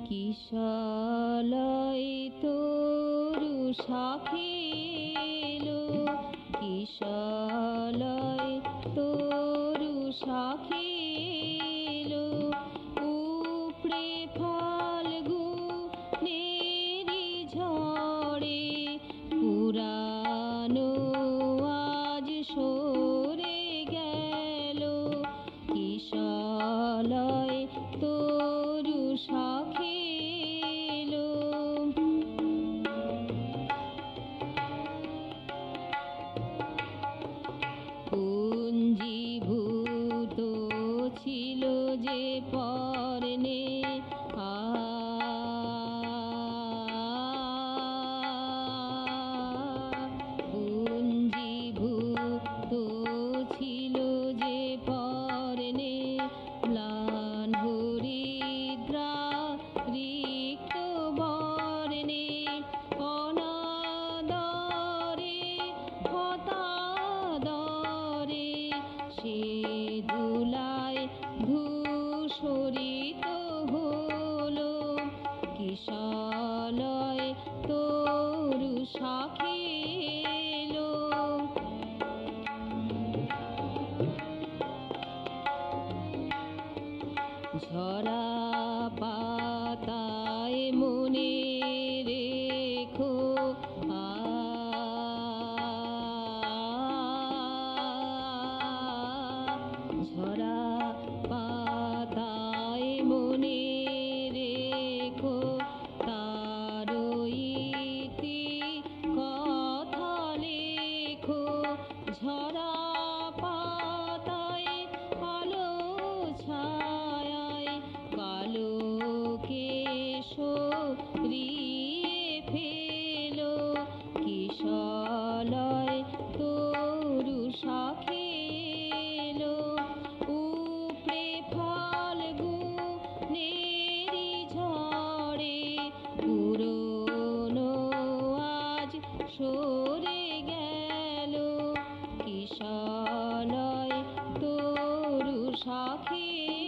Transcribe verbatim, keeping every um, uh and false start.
কিশলয় তরু শাখিলো, কিশলয় তরু শাখিলো, উপড়ে ফাল্গুনেরি ঝড়ে পুরানো আজ সরে গেল। কিশলয় তরু শাখিলো, পুঞ্জীভূত ছিল যে পর্ণে আ পুঞ্জীভূত ছিল যে পর্ণে ম্লান হরিদ্রা রিক্ত বর্ণে অনাদরে হতাদরে সে দুলায় ধূসরিত হলো। কিশলয় তরু শাখিলো, ঝরা পাতায় মনে রেখো আ ঝরা পাতায় মনে রেখো তার ইতি কথা লেখো। ঝরা পাতায় আলো ছায়ায় কালো কেশরিয়ে ফেলো। কিশলয় তরু শাখিলো, উপড়ে ফাল্গুনেরি ঝড়ে পুরনো আজ সরে গেল। কিশলয় তরু শাখিলো।